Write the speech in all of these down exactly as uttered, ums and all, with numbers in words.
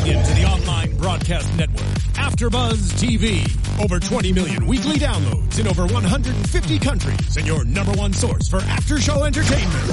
Tuning into the online broadcast network, AfterBuzz T V. Over twenty million weekly downloads in over one hundred fifty countries, and your number one source for after-show entertainment.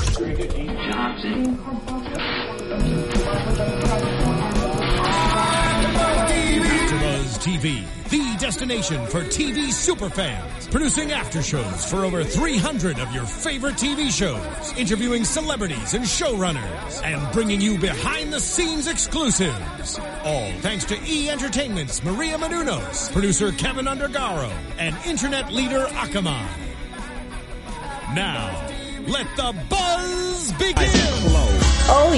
AfterBuzz T V, the destination for T V superfans, producing after shows for over three hundred of your favorite T V shows, interviewing celebrities and showrunners, and bringing you behind-the-scenes exclusives. All thanks to E! Entertainment's Maria Menounos, producer Kevin Undergaro, and internet leader Akamai. Now, let the buzz begin! Oh,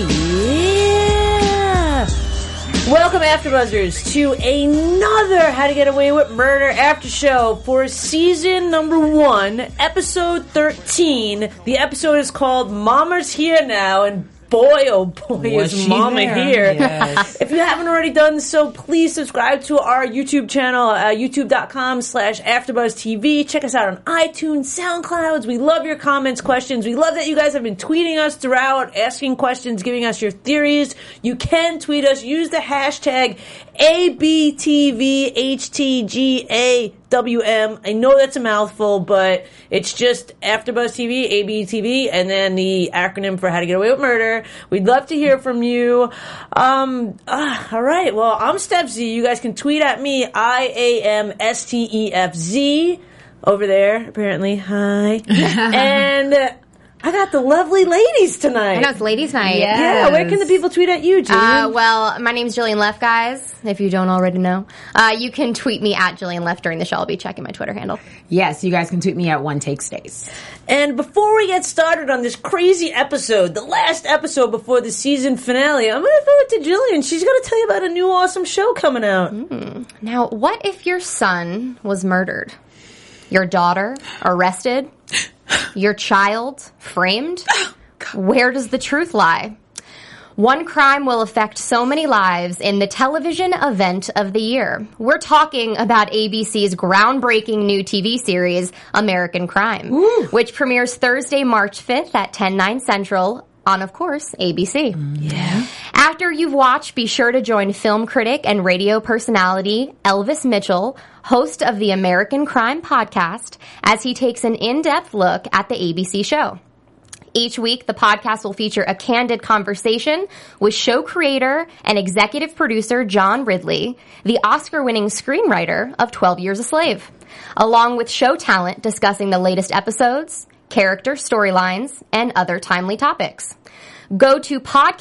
yeah! Welcome, AfterBuzzers, to another How to Get Away with Murder after show for season number one, episode thirteen. The episode is called Mama's Here Now, and boy, oh boy, Was is she Mama there? here. Yes. If you haven't already done so, please subscribe to our YouTube channel, uh, youtube.com slash AfterBuzzTV. Check us out on iTunes, SoundClouds. We love your comments, questions. We love that you guys have been tweeting us throughout, asking questions, giving us your theories. You can tweet us. Use the hashtag A B T V H T G A W M. I know that's a mouthful, but it's just AfterBuzzTV, A B T V, and then the acronym for How to Get Away with Murder. We'd love to hear from you. Um, uh, all right. Well, I'm Steph Z. You guys can tweet at me. I A M S T E F Z over there, apparently. Hi. and uh, I got the lovely ladies tonight. I know, it's ladies' night. Yeah. yeah. Where can the people tweet at you, Jillian? Uh, well, my name's Jillian Leff, guys, if you don't already know. Uh, you can tweet me at Jillian Leff during the show. I'll be checking my Twitter handle. Yes, you guys can tweet me at One Take Stays. And before we get started on this crazy episode, the last episode before the season finale, I'm going to throw it to Jillian. She's going to tell you about a new awesome show coming out. Mm. Now, what if your son was murdered? Your daughter arrested? Your child framed? Where does the truth lie? One crime will affect so many lives in the television event of the year. We're talking about A B C's groundbreaking new T V series, American Crime, Ooh. which premieres Thursday, March fifth at ten, nine Central on, of course, A B C. Yeah. After you've watched, be sure to join film critic and radio personality Elvis Mitchell, host of the American Crime podcast, as he takes an in-depth look at the A B C show. Each week, the podcast will feature a candid conversation with show creator and executive producer John Ridley, the Oscar-winning screenwriter of twelve Years a Slave, along with show talent discussing the latest episodes, character storylines, and other timely topics. Go to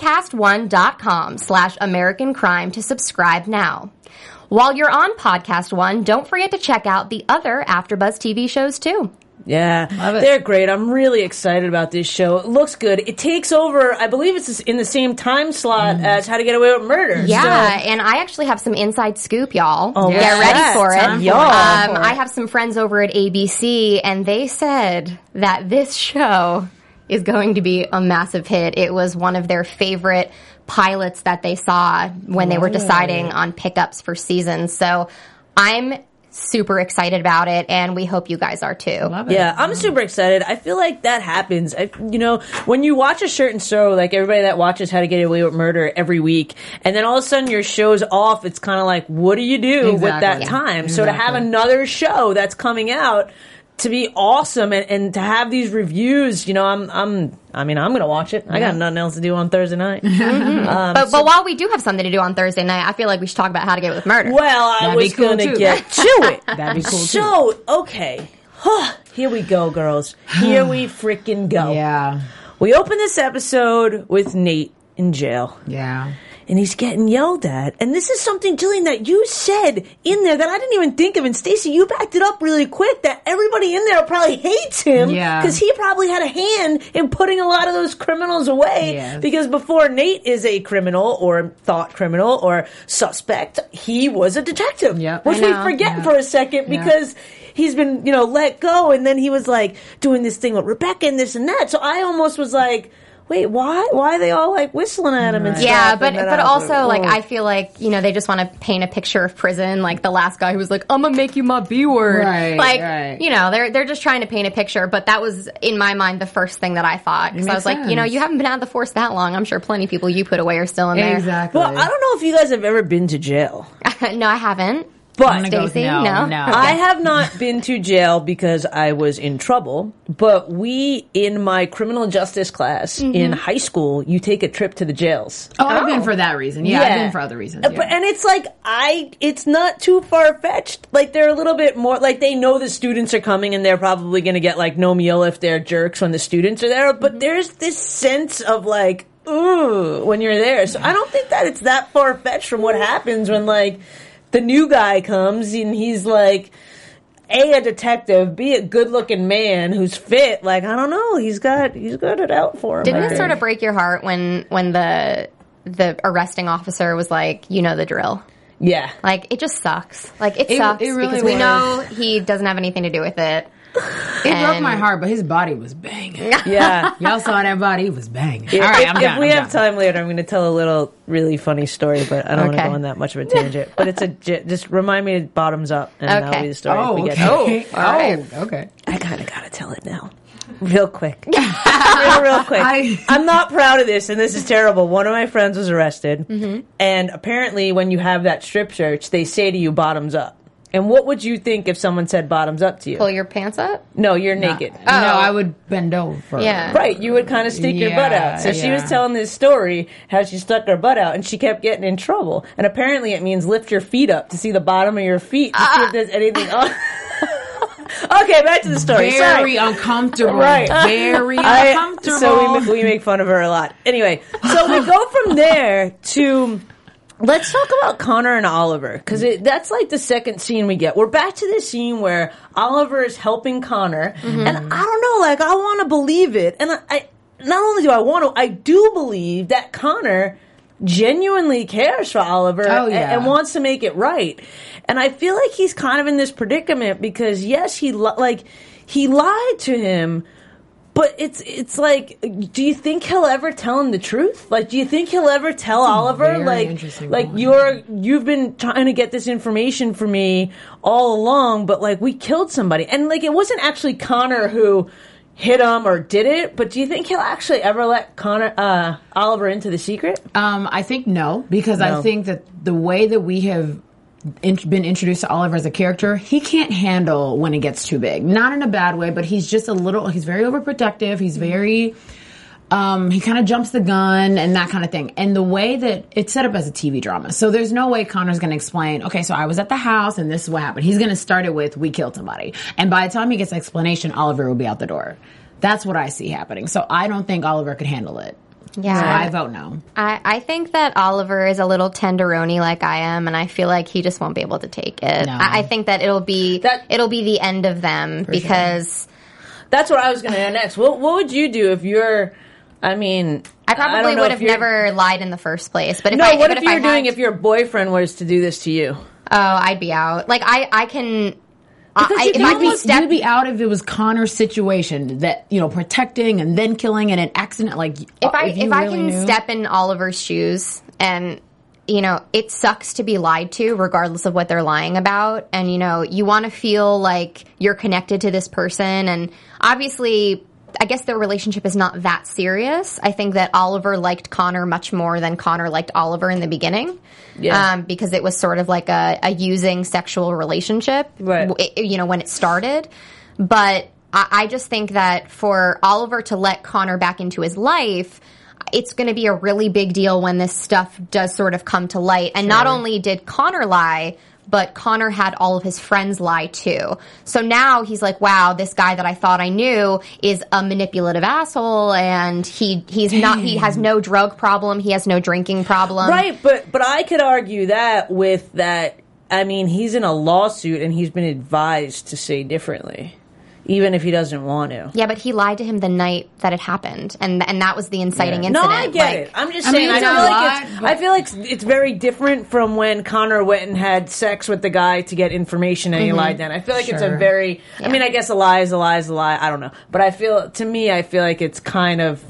podcast1.com slash American Crime to subscribe now. While you're on Podcast One, don't forget to check out the other AfterBuzz T V shows too. Yeah, Love it. They're great. I'm really excited about this show. It looks good. It takes over, I believe it's in the same time slot mm. as How to Get Away with Murder. Yeah, so. and I actually have some inside scoop, y'all. Oh, Get ready yes. for it. Time for um, it. I have some friends over at A B C, and they said that this show is going to be a massive hit. It was one of their favorite pilots that they saw when they were deciding on pickups for seasons. So I'm super excited about it, and we hope you guys are too. Love it. Yeah, I'm super excited. I feel like that happens. I, you know, when you watch a certain show, like everybody that watches How to Get Away with Murder every week, and then all of a sudden your show's off, it's kind of like, what do you do Exactly. with that Yeah. time? Exactly. So to have another show that's coming out to be awesome and, and to have these reviews, you know, I'm, I'm, I mean, I'm going to watch it. I got nothing else to do on Thursday night. Mm-hmm. um, But, so- but while we do have something to do on Thursday night, I feel like we should talk about How to Get Away with Murder. Well, I That'd be was cool, going to too. get to it. That'd be cool, too. So, okay. Here we go, girls. Here we freaking go. Yeah. We open this episode with Nate in jail. Yeah. And he's getting yelled at. And this is something, Jillian, that you said in there that I didn't even think of. And Stacey, you backed it up really quick that everybody in there probably hates him. Yeah. Because he probably had a hand in putting a lot of those criminals away. Yes. Because before Nate is a criminal or thought criminal or suspect, he was a detective. Yep. Which I we know. forget Yeah. for a second Yeah. because he's been, you know, let go. And then he was like doing this thing with Rebecca and this and that. So I almost was like, wait, why? Why are they all like whistling at him and stuff? Yeah, but And then but I was also like oh. I feel like you know they just want to paint a picture of prison. Like the last guy who was like, "I'm gonna make you my B word." Right, like right. you know they're they're just trying to paint a picture. But that was in my mind the first thing that I thought because I was makes like, you know, sense. you haven't been out of the force that long. I'm sure plenty of people you put away are still in there. Exactly. Well, I don't know if you guys have ever been to jail. No, I haven't. But I'm gonna go with Stacey, no, no? no. I have not been to jail because I was in trouble, but we, in my criminal justice class Mm-hmm. in high school, you take a trip to the jails. Oh, I've been for that reason. Yeah, I've been for other reasons. Uh, Yeah. But, and it's like, I, it's not too far-fetched. Like, they're a little bit more, like, they know the students are coming and they're probably gonna get, like, no meal if they're jerks when the students are there, but Mm-hmm. there's this sense of, like, ooh, when you're there. So I don't think that it's that far-fetched from what happens when, like, the new guy comes and he's like, A, a detective, B, a good-looking man who's fit. Like, I don't know. He's got, he's got it out for him. Didn't I it think. sort of break your heart when when the the arresting officer was like, you know the drill? Yeah. Like it just sucks. Like it, It- sucks it really because we was. know he doesn't have anything to do with it. It broke and- my heart, but his body was banging. Yeah. Y'all saw that body; it was banging. If, All right, if, I'm if done. we I'm have done. time later, I'm going to tell a little really funny story, but I don't want Okay. to go on that much of a tangent. But it's a j- just remind me to bottoms up, and that'll Okay. be the story. if Oh, we okay. get to it. Oh, all right. okay. I kind of got to tell it now, real quick, real, real quick. I- I'm not proud of this, and this is terrible. One of my friends was arrested, Mm-hmm. and apparently, when you have that strip search, they say to you bottoms up. And what would you think if someone said bottoms up to you? Pull your pants up. No, you're naked. No, I would bend over. Yeah. Right, you would kind of stick your butt Yeah, out. So she was yeah. telling this story how she stuck her butt out and she kept getting in trouble. And apparently it means lift your feet up to see the bottom of your feet to see if there's anything on. Okay, back to the story. Very Sorry. uncomfortable. Right. Very I- uncomfortable. so we, ma- we make fun of her a lot. Anyway, so we go from there to let's talk about Connor and Oliver because that's like the second scene we get. We're back to this scene where Oliver is helping Connor, Mm-hmm. and I don't know, like I want to believe it, and I, I not only do I want to, I do believe that Connor genuinely cares for Oliver Oh, and, yeah. and wants to make it right. And I feel like he's kind of in this predicament because yes, he li- like he lied to him, but it's it's like, do you think he'll ever tell him the truth? Like, do you think he'll ever tell Oliver very like interesting like point. you're you've been trying to get this information for me all along, but like we killed somebody, and like it wasn't actually Connor who hit him or did it, but do you think he'll actually ever let Connor uh, Oliver into the secret? Um, I think no, because No. I think that the way that we have in, been introduced to Oliver as a character, he can't handle when it gets too big. Not in a bad way, but he's just a little. He's very overprotective. He's very. Um, he kind of jumps the gun and that kind of thing. And the way that it's set up as a T V drama. So there's no way Connor's going to explain, okay, so I was at the house and this is what happened. He's going to start it with, we killed somebody. And by the time he gets explanation, Oliver will be out the door. That's what I see happening. So I don't think Oliver could handle it. Yeah. So I vote no. I, I think that Oliver is a little tenderoni like I am, and I feel like he just won't be able to take it. No. I, I think that it'll be That- it'll be the end of them because That's what I was going to add next. What what would you do if you're? I mean, I I probably don't know would if have you're- never lied in the first place. But if No, I, what but if, I you're doing had- if your boyfriend was to do this to you? Oh, I'd be out. Like I, I can. Because I, you- if you'd, I can be, step, you'd be out if it was Connor's situation that, you know, protecting and then killing and an accident. Like, if I you if I really can knew- step in Oliver's shoes, and you know, it sucks to be lied to, regardless of what they're lying about, and you know, you want to feel like you're connected to this person, and obviously. I guess their relationship is not that serious. I think that Oliver liked Connor much more than Connor liked Oliver in the beginning. Yeah. Um, because it was sort of like a, a using sexual relationship. Right. w- it- you know, when it started. But I, I just think that for Oliver to let Connor back into his life, it's going to be a really big deal when this stuff does sort of come to light. And not only did Connor lie, but Connor had all of his friends lie too. So now he's like, wow, this guy that I thought I knew is a manipulative asshole, and he he's not he has no drug problem, he has no drinking problem. Right, but but I could argue that with that. I mean, he's in a lawsuit and he's been advised to say differently, even if he doesn't want to. Yeah, but he lied to him the night that it happened, and and that was the inciting incident. No, I get Like, it. I'm just I saying. mean, I, it's feel a like lot, it's, but- I feel like it's, it's very different from when Connor went and had sex with the guy to get information and he lied then. I feel like it's a Sure. very. I mean, I guess a lie is a lie is a lie. I don't know, but I feel to me, I feel like it's kind of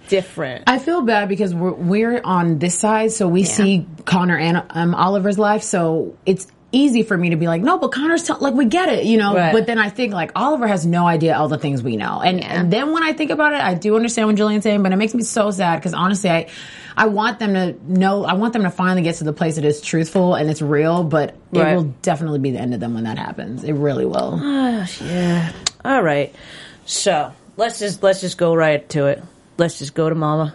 different. I feel bad because we're, we're on this side, so we yeah. see Connor and um, Oliver's life, so it's easy for me to be like, no, but Connor's t- like, we get it, you know? Right. But then I think, like, Oliver has no idea all the things we know. And, yeah. and then when I think about it, I do understand what Jillian's saying, but it makes me so sad because honestly, I, I want them to know, I want them to finally get to the place that is truthful and it's real, but right. it will definitely be the end of them when that happens. It really will. Oh, yeah. All right. So let's just, let's just go right to it. Let's just go to Mama.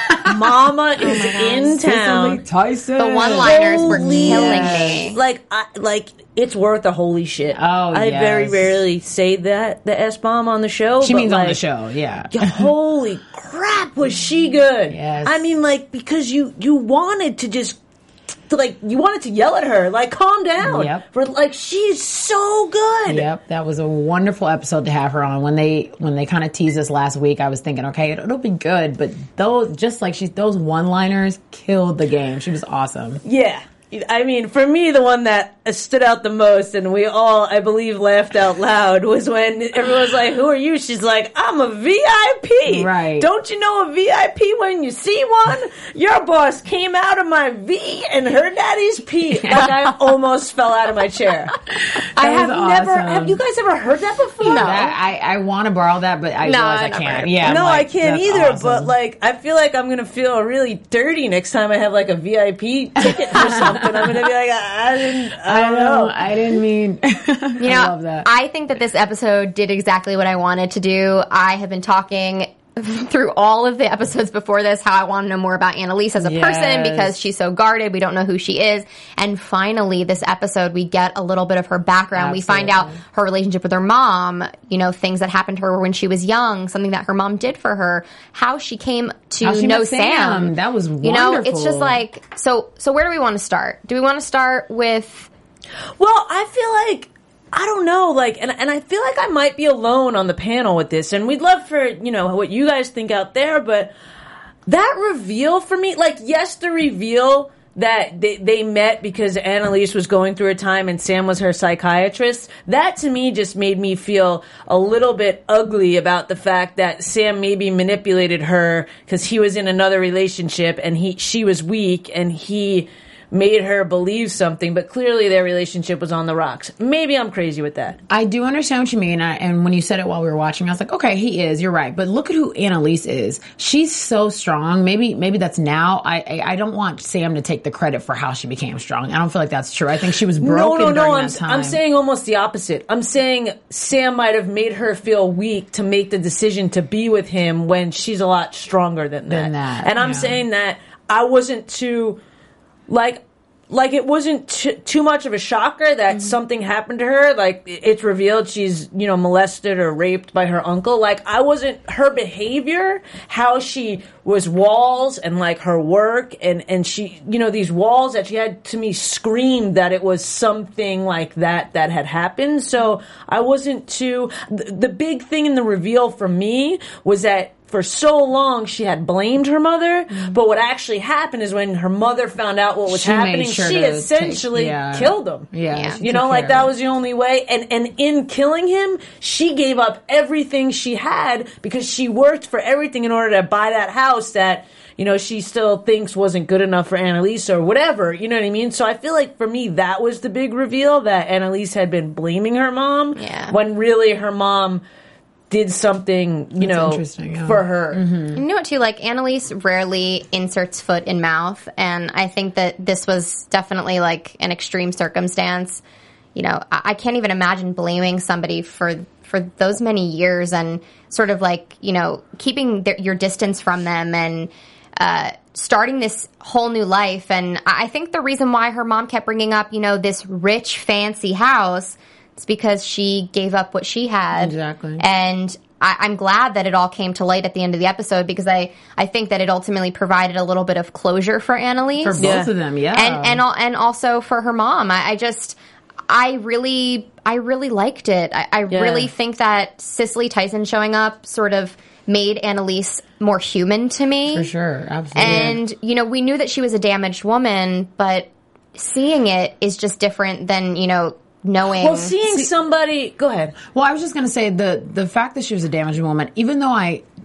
Mama is oh in town. Cicely Tyson. The one-liners were Holy killing shit. me. Like, I, like it's worth a holy shit. Oh, I yes. very rarely say that the S bomb on the show. She but means like, on the show, yeah. Holy crap, was she good? Yes. I mean, like because you you wanted to just. To like you wanted to yell at her, like calm down. Yep. For like she's so good. Yep, that was a wonderful episode to have her on. When they when they kind of teased us last week, I was thinking, okay, it'll, it'll be good. But those, just like she's those one-liners killed the game. She was awesome. Yeah. I mean, for me, the one that stood out the most, and we all, I believe, laughed out loud, was when everyone's like, who are you? She's like, I'm a V I P. Right. Don't you know a V I P when you see one? Your boss came out of my V and her daddy's P. Like, I almost fell out of my chair. I have never, awesome. have you guys ever heard that before? No. That, I, I want to borrow that, but I No, realize I I never can't. heard Yeah, I'm no, like, I can't that's either, awesome. but like, I feel like I'm going to feel really dirty next time I have like a V I P ticket or something. I'm going to be like, I didn't, I don't I know. know. I didn't mean. You I know, love that. I think that this episode did exactly what I wanted to do. I have been talking through all of the episodes before this how I want to know more about Annalise as a Yes. person because she's so guarded. We don't know who she is. And finally, this episode, we get a little bit of her background. Absolutely. We find out her relationship with her mom, you know, things that happened to her when she was young, something that her mom did for her, how she came to How she know met Sam. Sam. That was You know, it's wonderful. just like, so, so where do we want to start? Do we want to start with... Well, I feel like I don't know, like, and and I feel like I might be alone on the panel with this, and we'd love for you know what you guys think out there, but that reveal for me, like, yes, the reveal that they, they met because Annalise was going through a time and Sam was her psychiatrist, that to me just made me feel a little bit ugly about the fact that Sam maybe manipulated her because he was in another relationship and he she was weak and he made her believe something, but clearly their relationship was on the rocks. Maybe I'm crazy with that. I do understand what you mean, I, and when you said it while we were watching, I was like, okay, he is, you're right. But look at who Annalise is. She's so strong. Maybe maybe that's now. I, I I don't want Sam to take the credit for how she became strong. I don't feel like that's true. I think she was broken No, no, no. during I'm, that time. I'm saying almost the opposite. I'm saying Sam might have made her feel weak to make the decision to be with him when she's a lot stronger than that. Than that, and I'm yeah. saying that I wasn't too, like, like it wasn't t- too much of a shocker that mm-hmm. something happened to her. Like, it's revealed she's, you know, molested or raped by her uncle. Like, I wasn't, her behavior, how she was walls and like her work and, and she, you know, these walls that she had to me screamed that it was something like that that had happened. So I wasn't too, the, the big thing in the reveal for me was that for so long, she had blamed her mother, mm-hmm. but what actually happened is when her mother found out what was She made happening, sure she to essentially take- yeah. killed him. Yeah, Yeah. she You took know, like care that of it. was the only way. And and in killing him, she gave up everything she had because she worked for everything in order to buy that house that, you know, she still thinks wasn't good enough for Annalise or whatever. You know what I mean? So I feel like for me, that was the big reveal that Annalise had been blaming her mom Yeah. when really her mom did something, you That's know, interesting, yeah. for her. You know what, too? Like, Annalise rarely inserts foot in mouth, and I think that this was definitely, like, an extreme circumstance. You know, I, I can't even imagine blaming somebody for for those many years and sort of, like, you know, keeping their, your distance from them and uh, starting this whole new life. And I I think the reason why her mom kept bringing up, you know, this rich, fancy house – it's because she gave up what she had. Exactly. And I, I'm glad that it all came to light at the end of the episode because I, I think that it ultimately provided a little bit of closure for Annalise. For both Yeah. of them, yeah. And and al- and also for her mom. I, I just I really I really liked it. I, I Yeah. really think that Cicely Tyson showing up sort of made Annalise more human to me. For sure, absolutely. And, you know, we knew that she was a damaged woman, but seeing it is just different than, you know, knowing. Well, seeing somebody, go ahead. Well, I was just going to say the the fact that she was a damaged woman, even though I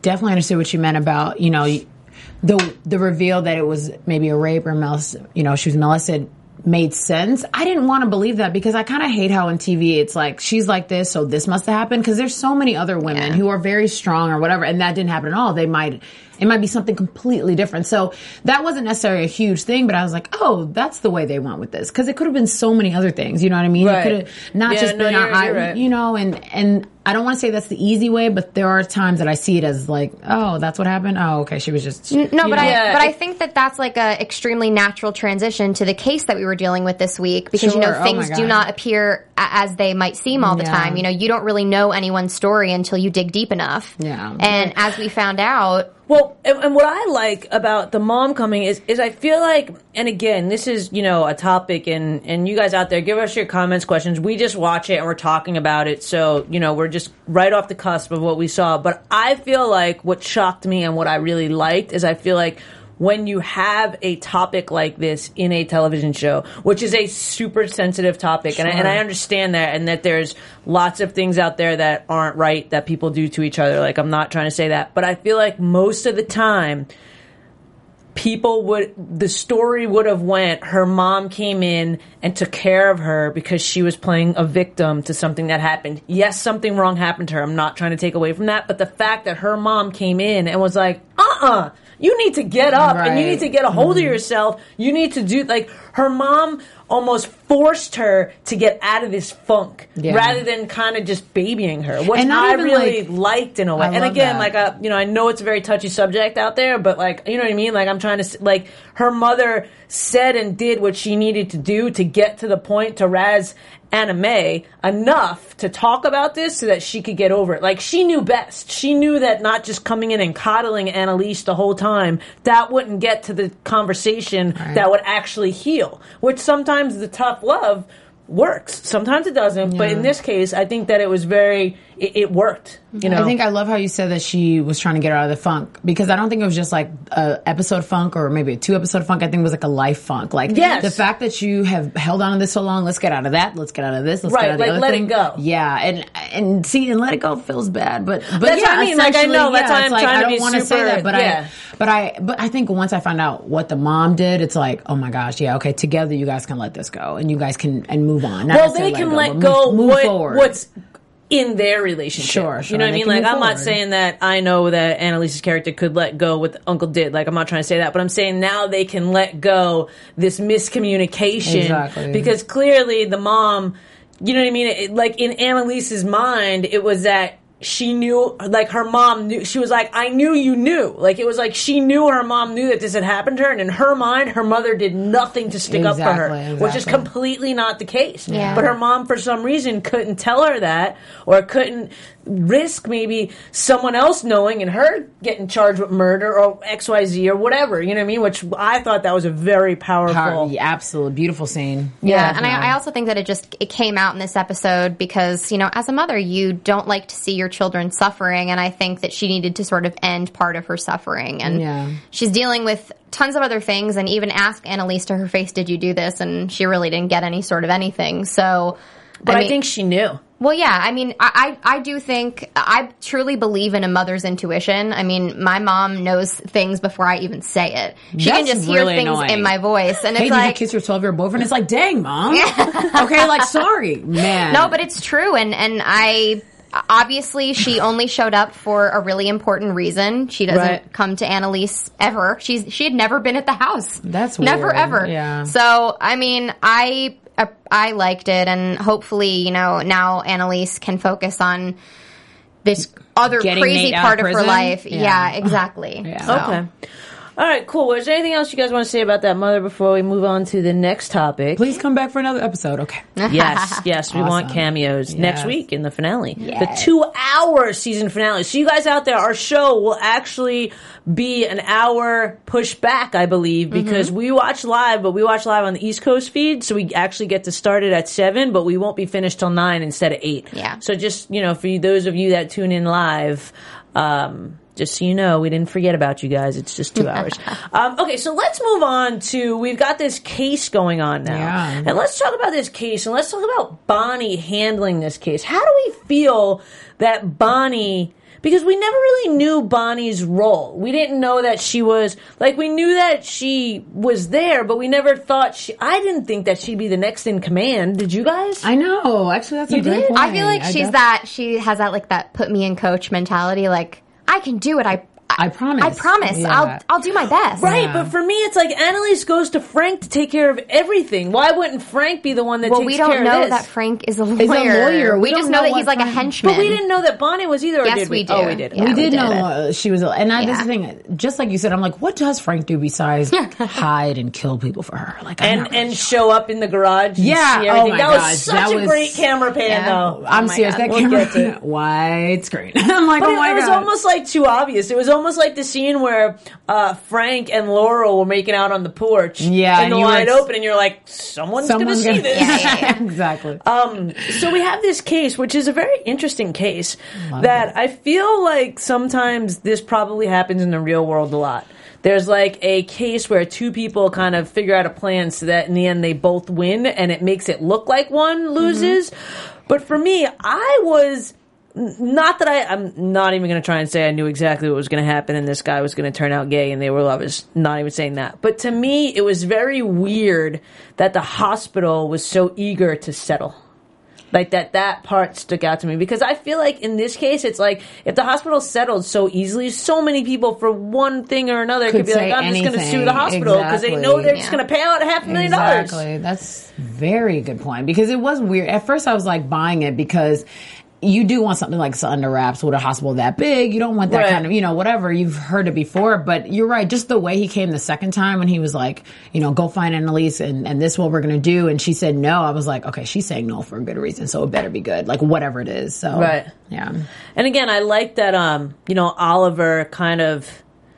definitely understood what you meant about, you know, the the reveal that it was maybe a rape or molest, you know, she was molested made sense. I didn't want to believe that because I kind of hate how on T V it's like, she's like this, so this must have happened. Because there's so many other women Yeah. who are very strong or whatever, and that didn't happen at all. They might, it might be something completely different. So that wasn't necessarily a huge thing, but I was like, oh, that's the way they went with this. Because it could have been so many other things. You know what I mean? Right. It could have not Yeah, just no, been you're- our, you're I, right. you know, and and I don't want to say that's the easy way, but there are times that I see it as like, oh, that's what happened. Oh, okay, she was just No, you but know. I Yeah, but I it- think that that's like a extremely natural transition to the case that we were dealing with this week because you know Sure. Oh my things do God. not appear a- as they might seem all the Yeah. time. You know, you don't really know anyone's story until you dig deep enough. Yeah. And as we found out, Well, and, and what I like about the mom coming is, is I feel like, and again, this is, you know, a topic, and, and you guys out there, give us your comments, questions. We just watch it and we're talking about it. So, you know, we're just right off the cusp of what we saw. But I feel like what shocked me and what I really liked is I feel like when you have a topic like this in a television show, which is a super sensitive topic, and, I, and I understand that, and that there's lots of things out there that aren't right that people do to each other. Like, I'm not trying to say that, but I feel like most of the time, people would, the story would have went, her mom came in and took care of her because she was playing a victim to something that happened. Yes, something wrong happened to her. I'm not trying to take away from that, but the fact that her mom came in and was like, uh-uh, you need to get up and you Right. need to get a hold of yourself. You need to do, like, her mom almost forced her to get out of this funk Yeah. rather than kind of just babying her, which And not I even, really like- liked in a way. I And love again, that. like, uh, you know, I know it's a very touchy subject out there, but like, you know what I mean? Like, I'm trying to, s- like, her mother said and did what she needed to do to get to the point to razz Anna Mae enough to talk about this so that she could get over it. Like, she knew best. She knew that not just coming in and coddling Annalise the whole time, that wouldn't get to the conversation Right. that would actually heal, which sometimes the tough love works. Sometimes it doesn't, but in this case, I think that it was very, it, it worked. You know, I think I love how you said that she was trying to get her out of the funk, because I don't think it was just like a episode funk or maybe a two episode funk. I think it was like a life funk. Like Yes. the fact that you have held on to this so long, let's get out of that. Let's get out of this. Let's Right, get out of the like, other let it thing. go. Yeah, and and see, and let it go feels bad, but but That's yeah, what I mean. Like, I essentially, know, that's yeah, why it's I'm like, trying I to don't be want to say super- that, but yeah. I but I but I think once I find out what the mom did, it's like, oh my gosh, yeah, okay, together you guys can let this go and you guys can and move on. Not well, they necessarily can let, let but go move, move what, forward. what's in their relationship. Sure, sure, You know what I they mean? can Like, move I'm not forward. saying that I know that Annalise's character could let go what Uncle did. Like, I'm not trying to say that, but I'm saying now they can let go this miscommunication Exactly. because clearly the mom, you know what I mean? It, like, in Annalise's mind, it was that she knew, like, her mom knew, she was like, I knew you knew. Like, it was like she knew her mom knew that this had happened to her, and in her mind, her mother did nothing to stick up for her, Exactly, which is exactly. completely not the case. Yeah. But her mom, for some reason, couldn't tell her that, or couldn't risk maybe someone else knowing and her getting charged with murder or X Y Z or whatever, you know what I mean? Which I thought that was a very powerful. Power, yeah, absolute beautiful scene. Yeah, and I, definitely. I also think that it just it came out in this episode because you know, as a mother, you don't like to see your children suffering, and I think that she needed to sort of end part of her suffering, and Yeah. she's dealing with tons of other things, and even asked Annalise to her face, "Did you do this?" And she really didn't get any sort of anything. So, But I, mean- think she knew. Well, yeah. I mean, I, I I do think I truly believe in a mother's intuition. I mean, my mom knows things before I even say it. She can That's just hear really things annoying. in my voice, and Hey, it's did like, you kiss your twelve year old boyfriend? It's like, dang, mom. Okay, like, sorry, man. no, but it's true, and and I. Obviously, she only showed up for a really important reason. She doesn't Right. come to Annalise ever. She's she had never been at the house. That's never weird. ever. Yeah. So I mean, I uh, I liked it, and hopefully, you know, now Annalise can focus on this other Getting crazy Nate out part of of her prison? life. Yeah. Yeah, exactly. Yeah. So- Okay. All right, cool. Well, is there anything else you guys want to say about that mother before we move on to the next topic? Please come back for another episode. Okay. Yes, yes, we want Awesome. cameos next Yes. week in the finale. Yes. The two-hour season finale. So you guys out there, our show will actually be an hour pushed back, I believe, because we watch live, but we watch live on the East Coast feed, so we actually get to start it at seven, but we won't be finished till nine instead of eight. Yeah. So just, you know, for you, those of you that tune in live, um, just so you know, we didn't forget about you guys. It's just two hours. Um, okay, so let's move on to, we've got this case going on now. Yeah. And let's talk about this case, and let's talk about Bonnie handling this case. How do we feel that Bonnie, because we never really knew Bonnie's role. We didn't know that she was, like, we knew that she was there, but we never thought she, I didn't think that she'd be the next in command. Did you guys? I know. Actually, that's You a great did? point. I feel like I she's def- that, she has that, like, that put me in coach mentality. Like, I can do it. I, I promise. I promise. Yeah. I'll, I'll do my best. Right, Yeah. but for me, it's like Annalise goes to Frank to take care of everything. Why wouldn't Frank be the one that Well, takes we care don't of know this? that Frank is a lawyer. He's a lawyer. We, We just don't know, know that what he's like a Frank- henchman. But we didn't know that Bonnie was either. Or Yes, did we? we do. Oh, we did. Yeah, we we did did. know uh, she was, and I, that's Yeah. the thing. Just like you said, I'm like, what does Frank do besides hide and kill people for her? Like, I'm And not really and sure. show up in the garage. And Yeah, see oh everything. my that was gosh, such that a was- great camera pan, Yeah. though. I'm Oh my serious. God, That we'll get to camera, it. widescreen. I'm like, But oh it, my it was god. almost like too obvious. It was almost like the scene where uh, Frank and Laurel were making out on the porch. Yeah, in and the you were wide ex- open, and you're like, someone's, Someone's going to see gonna- this. Yeah, yeah, yeah. exactly. Um, so we have this case, which is a very interesting case that I feel like sometimes this probably happens in the real world a lot. There's like a case where two people kind of figure out a plan so that in the end they both win and it makes it look like one loses. Mm-hmm. But for me, I was... Not that I, I'm not even going to try and say I knew exactly what was going to happen and this guy was going to turn out gay and they were lovers. Not even saying that. But to me, it was very weird that the hospital was so eager to settle. Like that, that part stuck out to me because I feel like in this case, it's like if the hospital settled so easily, so many people for one thing or another could, Could be like, say I'm just going to sue anything. the hospital because they know Exactly. they're just Yeah. going to pay out half a million dollars. Exactly. That's very good point because it was weird. At first, I was like buying it because you do want something like under wraps with a hospital that big. You don't want that Right. kind of, you know, whatever. You've heard it before, but you're right. Just the way he came the second time when he was like, you know, go find Annalise and, and this is what we're going to do. And she said no. I was like, okay, she's saying no for a good reason. So it better be good. Like whatever it is. So, Right. yeah. And again, I like that, um, you know, Oliver kind of,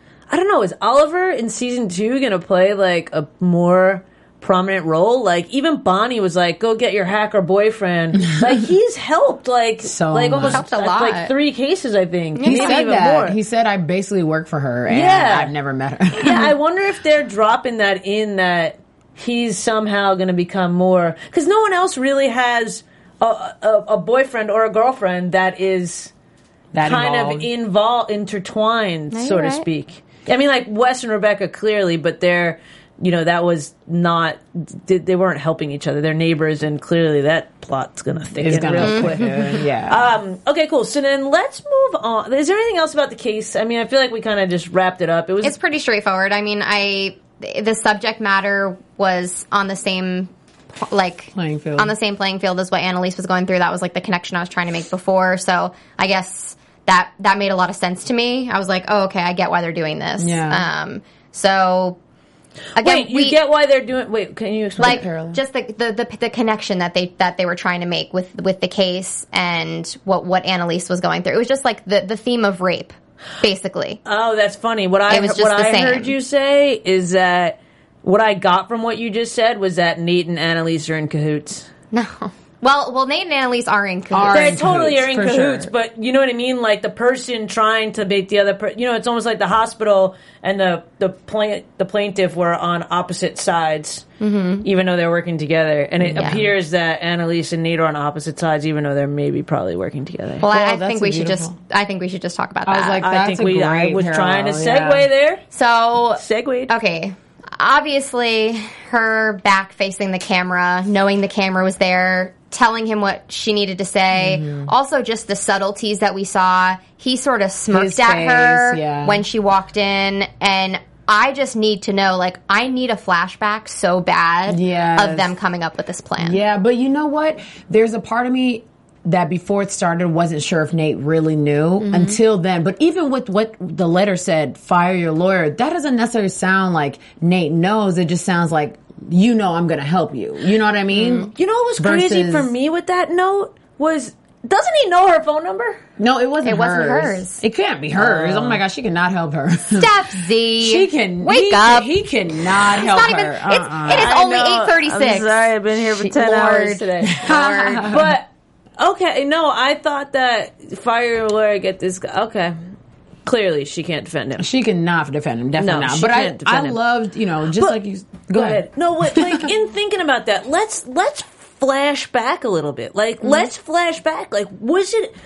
I don't know, is Oliver in season two going to play like a more prominent role? Like even Bonnie was like, go get your hacker boyfriend. Like he's helped like, So like much. almost Helped a lot. like three cases, I think. He Maybe said even that. more. He said, I basically work for her and Yeah. I've never met her. Yeah, I wonder if they're dropping that in that he's somehow going to become more, because no one else really has a, a, a boyfriend or a girlfriend that is That kind involved. of involved, intertwined, No, so you're to right. speak. I mean, like Wes and Rebecca clearly, but they're, you know, that was not, they they weren't helping each other. They're neighbors, and clearly that plot's going to thicken It's gonna real quick. yeah. Um, okay, cool. So then let's move on. Is there anything else about the case? I mean, I feel like we kind of just wrapped it up. It was It's pretty straightforward. I mean, I the subject matter was on the same like Playing field. on the same playing field as what Annalise was going through. That was like the connection I was trying to make before. So I guess that that made a lot of sense to me. I was like, oh, okay, I get why they're doing this. Yeah. Um. So again, Wait, you we get why they're doing? Wait, can you explain? like parallel. just the, the the the connection that they that they were trying to make with with the case and what what Annalise was going through. It was just like the the theme of rape, basically. Oh, that's funny. What I It was just what the I same. heard you say is that what I got from what you just said was that Nate and Annalise are in cahoots. No. Well, well, Nate and Annalise are in cahoots. Are They in totally cahoots, are in for cahoots, sure. but you know what I mean? Like the person trying to make the other person, you know, it's almost like the hospital and the the plaint the plaintiff were on opposite sides, mm-hmm. even though they're working together. And it Yeah. appears that Annalise and Nate are on opposite sides, even though they're maybe probably working together. Well, I, Well, I that's think we should beautiful. just. I think we should just talk about that. I was like, I that's think a we. I great was trying to parallel, segue yeah. there. so Segued. okay. Obviously, her back facing the camera, knowing the camera was there, telling him what she needed to say. Mm-hmm. Also, just the subtleties that we saw. He sort of smirked His at face, her yeah. when she walked in, and I just need to know, like, I need a flashback so bad Yes. of them coming up with this plan. Yeah, but you know what? There's a part of me that before it started wasn't sure if Nate really knew Mm-hmm. until then. But even with what the letter said, fire your lawyer, that doesn't necessarily sound like Nate knows. It just sounds like, you know, I'm going to help you. You know what I mean? You know what was crazy Versus- for me with that note was, doesn't he know her phone number? No, it wasn't It wasn't hers. hers. It can't be hers. Oh my gosh, she cannot help her. Steph Z. She can Wake he, up. He cannot help not even- her. it's- Uh-uh. it is I only know. eight thirty-six. I'm sorry, I've been here for She- ten Lord. hours today. Lord. But okay, no, I thought that fire your lawyer, get this guy. Okay, clearly she can't defend him. She cannot defend him, definitely No, not. she But I, can't defend I him. loved, you know, just But- like you. Go, ahead. No, what, like in thinking about that, let's let's flash back a little bit. Like Mm-hmm. let's flash back. Like was it?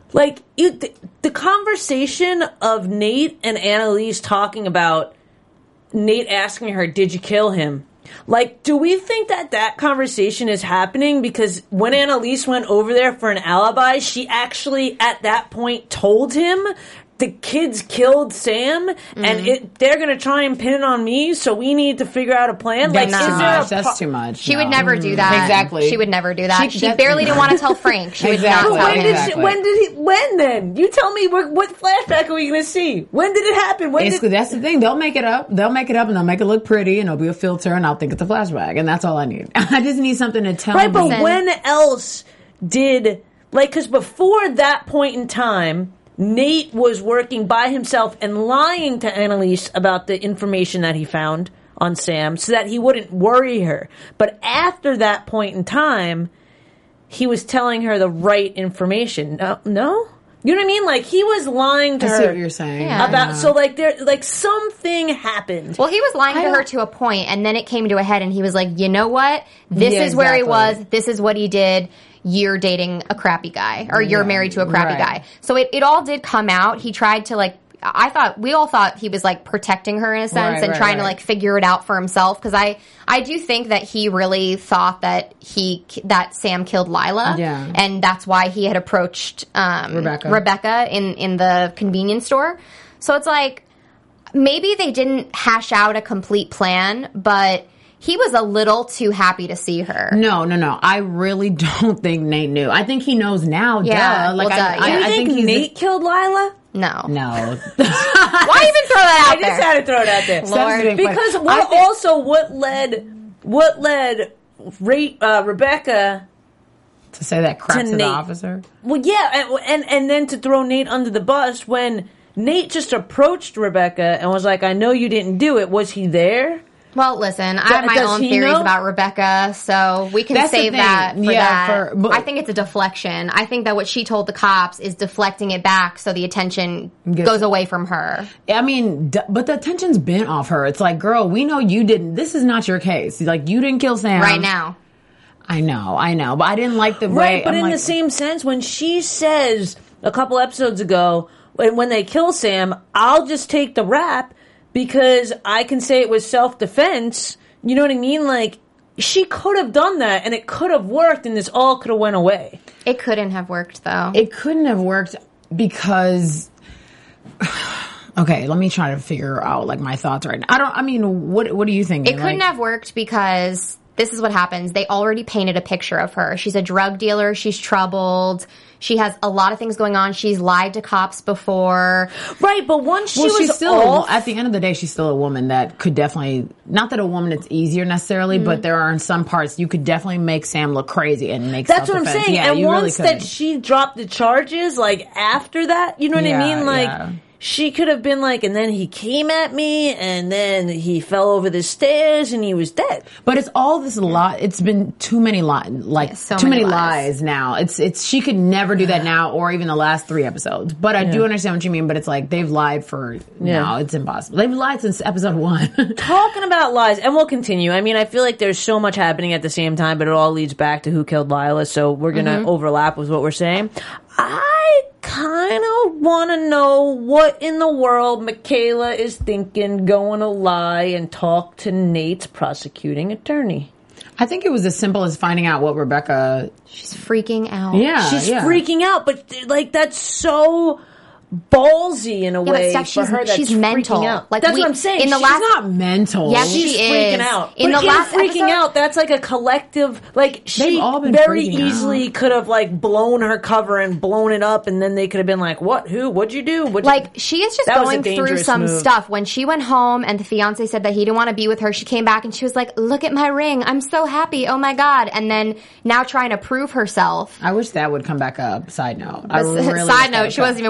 Like, you, the, the conversation of Nate and Annalise talking about Nate asking her, did you kill him? Like, do we think that that conversation is happening? Because when Annalise went over there for an alibi, she actually, at that point, told him the kids killed Sam, mm-hmm. and it, they're going to try and pin it on me, so we need to figure out a plan. That's like, too is there much. a That's pro- too much. She no. would never do that. Exactly. She would never do that. She- She, that's- barely didn't want to tell Frank. She would Exactly. not tell when him. did Exactly. she, when did he? When then? You tell me. What, what flashback are we going to see? When did it happen? When It's, did? that's the thing. They'll make it up. They'll make it up and they'll make it look pretty and it'll be a filter and I'll think it's a flashback. And that's all I need. I just need something to tell Right, me. but Listen. when else did, like, because before that point in time, Nate was working by himself and lying to Annalise about the information that he found on Sam so that he wouldn't worry her. But after that point in time, he was telling her the right information. No? no? You know what I mean? Like, he was lying to I her. see what you're saying. Yeah. About, so, like, there, like, something happened. Well, he was lying I to her don't- to a point, and then it came to a head, and he was like, you know what? This Yeah, is where he exactly. was. This is what he did. You're dating a crappy guy, or you're Yeah, married to a crappy right. guy. So it, it all did come out. He tried to, like, I thought, we all thought he was, like, protecting her in a sense Right, and right, trying to, right. like, figure it out for himself. Because I, I do think that he really thought that he, that Sam killed Lila. Yeah. And that's why he had approached, um, Rebecca. Rebecca in, in the convenience store. So it's like, maybe they didn't hash out a complete plan, but he was a little too happy to see her. No, no, no. I really don't think Nate knew. I think he knows now. Yeah, Duh. Like, well, I, duh, I, yeah. you I think, think he's Nate killed Lila? No. no. Why even throw that out I there? just had to throw it out there. Sensitive Because question. what I think- also what led what led Ray, uh, Rebecca to say that crap to to, the Nate. officer. well yeah and, and and then to throw Nate under the bus when Nate just approached Rebecca and was like, I know you didn't do it. Was he there? Well, listen, I have my does own he theories know? about Rebecca, so we can That's the save thing. that for Yeah, that. for- but- I think it's a deflection. I think that what she told the cops is deflecting it back so the attention Gets- goes away from her. I mean, d- but the attention's been off her. It's like, girl, we know you didn't. This is not your case. Like, you didn't kill Sam. Right now. I know, I know. But I didn't like the way. Right, but I'm in like, the same sense, when she says a couple episodes ago, when when they kill Sam, I'll just take the rap because I can say it was self-defense. You know what I mean? Like, she could have done that and it could have worked and this all could have went away. It couldn't have worked, though. It couldn't have worked because. Okay, let me try to figure out like my thoughts right now. I don't. I mean, what what do you think? It couldn't have worked because this is what happens. They already painted a picture of her. She's a drug dealer. She's troubled. She has a lot of things going on. She's lied to cops before. Right, but once she Well, was she's still off, at the end of the day, she's still a woman that could definitely. Not that a woman it's easier necessarily, Mm-hmm. but there are in some parts you could definitely make Sam look crazy and make. that's what I'm self-defense. saying. Yeah, and you once really that could. she dropped the charges, like after that, you know what Yeah, I mean? Like yeah. she could have been like, and then he came at me, and then he fell over the stairs, and he was dead. But it's all this lot. It's been too many lies, like Yeah, so too many many lies. lies. now. It's it's she could never do that now, or even the last three episodes. But I do understand what you mean. But it's like they've lied for Yeah. no, it's impossible. They've lied since episode one. Talking about lies, and we'll continue. I mean, I feel like there's so much happening at the same time, but it all leads back to who killed Lila, so we're going to Mm-hmm. overlap with what we're saying. I kind of want to know what in the world Michaela is thinking going to lie and talk to Nate's prosecuting attorney. I think it was as simple as finding out what Rebecca. She's freaking out. Yeah, She's yeah. freaking out, but like that's so ballsy in a Yeah, but way Steph, for she's- her. That's she's freaking mental. out. Like, that's we- what I'm saying. in the She's last- She's not mental. Yes, She's she freaking is. out. In but the in last freaking episode- out, that's like a collective. Like she all been very freaking easily out. could have like blown her cover and blown it up, and then they could have been like, "What? Who? What'd you do?" What'd you-" Like, she is just That was a going through dangerous some move. stuff. When she went home and the fiance said that he didn't want to be with her, she came back and she was like, look at my ring. I'm so happy. Oh my God. And then now trying to prove herself. I wish that would come back up. Side note. I But really wish side that note, would she come- wasn't even wearing the ring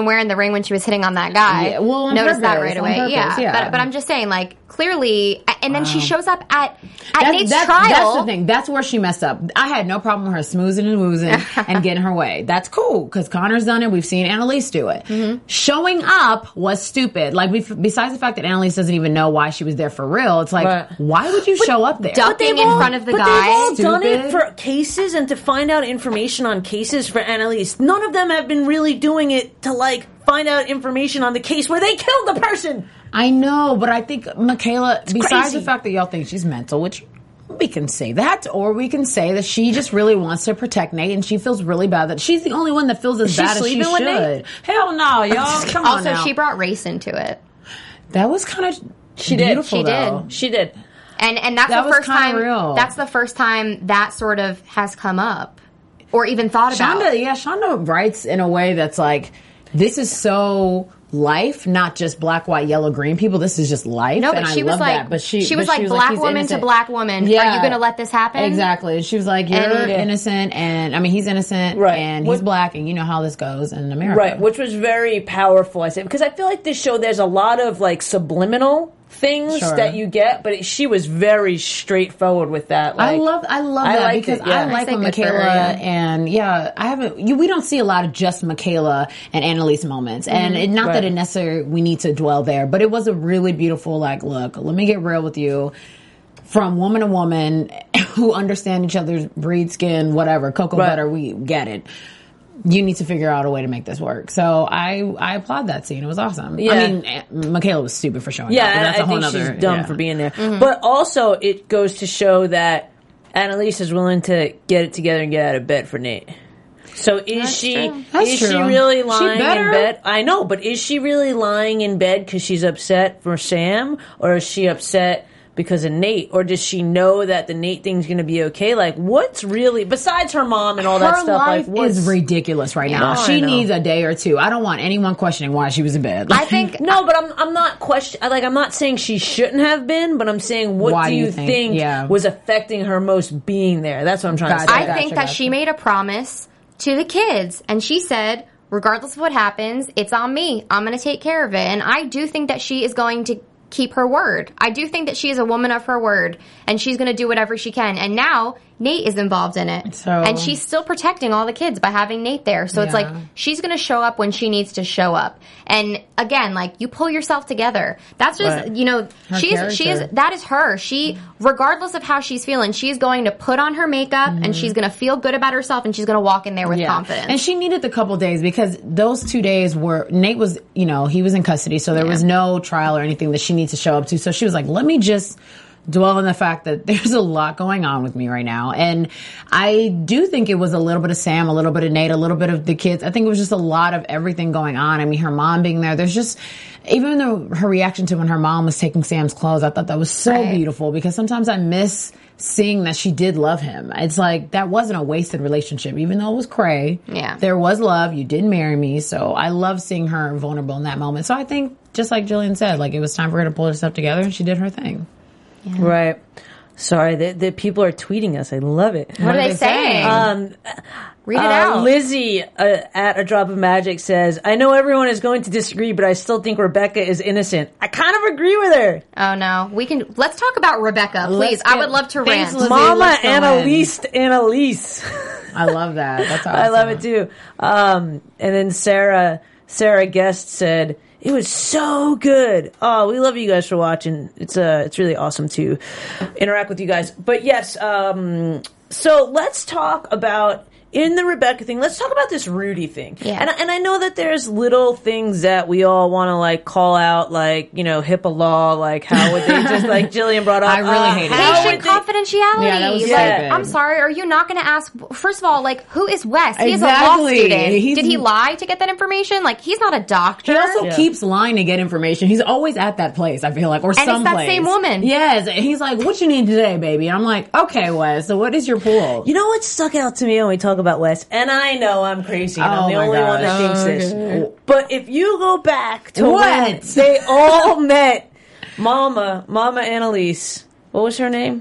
doing when she was hitting on that guy. Yeah, well, on Noticed that purpose, right on away. purpose, yeah. yeah. But, but I'm just saying, like, clearly, and then Wow. she shows up at, at That's, Nate's that's, trial. that's the thing. That's where she messed up. I had no problem with her smoozing and woozing and getting her way. That's cool because Connor's done it. We've seen Annalise do it. Mm-hmm. Showing up was stupid. Like, besides the fact that Annalise doesn't even know why she was there for real, it's like, Right. why would you show up there? Ducking in all- front of the but guy. they've all done Stupid. it for cases and to find out information on cases for Annalise. None of them have been really doing it to, like, find out information on the case where they killed the person. I know, but I think Michaela, besides crazy. the fact that y'all think she's mental, which we can say that, or we can say that she just really wants to protect Nate and she feels really bad that she's the only one that feels as Is she bad as she sleeping with should. Nate? Hell no, y'all. Come on Also, now. she brought race into it. That was kind of She did. beautiful, She though. did. She did. And and that's That the was first kinda time real. that's the first time that sort of has come up or even thought about. Shonda, yeah, Shonda writes in a way that's like, this is so life, not just black, white, yellow, green people. This is just life. No, but and she I was love like, that. But she, she was but like, black he's woman to innocent. black woman. Are Yeah. you going to let this happen? Exactly. And she was like, you're And- innocent, and I mean, he's innocent, Right. and What- he's black, and you know how this goes in America. Right, which was very powerful, I say, because I feel like this show, there's a lot of, like, subliminal things Sure. that you get, but it, she was very straightforward with that. Like, I love, I love I that liked because it, yeah. I like I say when good for Michaela her, yeah. and yeah, I haven't. You, we don't see a lot of just Michaela and Annalise moments, and it, not Right. that it necessarily we need to dwell there, but it was a really beautiful. Like, look, let me get real with you. From woman to woman who understand each other's breed, skin, whatever, cocoa Right. butter, we get it. You need to figure out a way to make this work. So I, I applaud that scene. It was awesome. Yeah. I mean, eh, Michaela was stupid for showing Yeah, up. But that's I a whole think nother, she's dumb yeah. for being there. But also, it goes to show that Annalise is willing to get it together and get out of bed for Nate. So is That's she true. That's is she true. really She lying better. in bed? I know, but is she really lying in bed because she's upset for Sam, or is she upset because of Nate, or does she know that the Nate thing's going to be okay? Like, what's really besides her mom and all that Her stuff? life Like, what's is ridiculous right now. Yeah, I she know. needs a day or two. I don't want anyone questioning why she was in bed. I think No, but I'm I'm not question like I'm not saying she shouldn't have been, but I'm saying what Why do do you you think, think? Yeah. was affecting her most being there? That's what I'm trying Gotcha. to say. I Gotcha, think that gotcha. she made a promise to the kids, and she said, regardless of what happens, it's on me. I'm going to take care of it. And I do think that she is going to keep her word. I do think that she is a woman of her word, and she's going to do whatever she can. And now Nate is involved in it. So- and she's still protecting all the kids by having Nate there. So it's Yeah. like she's going to show up when she needs to show up. And again, like, you pull yourself together. That's just, Right. you know, Her she's she is character. that is her. She, regardless of how she's feeling, she's going to put on her makeup and she's going to feel good about herself, and she's going to walk in there with Yeah. confidence. And she needed the couple days because those two days were, Nate was, you know, he was in custody, so there Yeah. was no trial or anything that she needs to show up to. So she was like, let me just dwell on the fact that there's a lot going on with me right now. And I do think it was a little bit of Sam, a little bit of Nate, a little bit of the kids. I think it was just a lot of everything going on. I mean, her mom being there, there's just, even though her reaction to when her mom was taking Sam's clothes, I thought that was so Right. beautiful because sometimes I miss seeing that she did love him. It's like, that wasn't a wasted relationship, even though it was cray. Yeah. There was love. You didn't marry me. So I love seeing her vulnerable in that moment. So I think, just like Jillian said, like, it was time for her to pull herself together, and she did her thing. Right. Sorry, the, the people are tweeting us. I love it. what are they they saying? saying? Um, Read it uh, out. Lizzie uh, at A Drop of Magic says, I know everyone is going to disagree, but I still think Rebecca is innocent. I kind of agree with her. oh no, we can. Let's talk about Rebecca, please. Let's I get- would love to Thanks, rant. Lizzie. Mama let's go Annalise Annalise. I love that. That's awesome. I love it too. Um, and then Sarah, Sarah Guest said, it was so good. Oh, we love you guys for watching. It's uh, it's really awesome to interact with you guys. But yes, um, so let's talk about, in the Rebecca thing, let's talk about this Rudy thing. Yeah. And, and I know that there's little things that we all want to, like, call out, like, you know, HIPAA law, like, how would they just, like Jillian brought up. I really uh, hate it. how Patient would they- confidentiality. Yeah, that was like, stupid. I'm sorry, are you not going to ask? First of all, like, who is Wes? He is a law Exactly. student. He's- Did he lie to get that information? Like, he's not a doctor. He also Yeah. keeps lying to get information. He's always at that place, I feel like, or it's that someplace. same woman. Yes. And he's like, what you need today, baby? And I'm like, okay, Wes, so what is your pool? You know what stuck out to me when we talk about Wes? And I know I'm crazy and I'm Oh the my only one that gosh. thinks this. Okay. But if you go back to What? when they all met Mama, Mama Annalise, what was her name?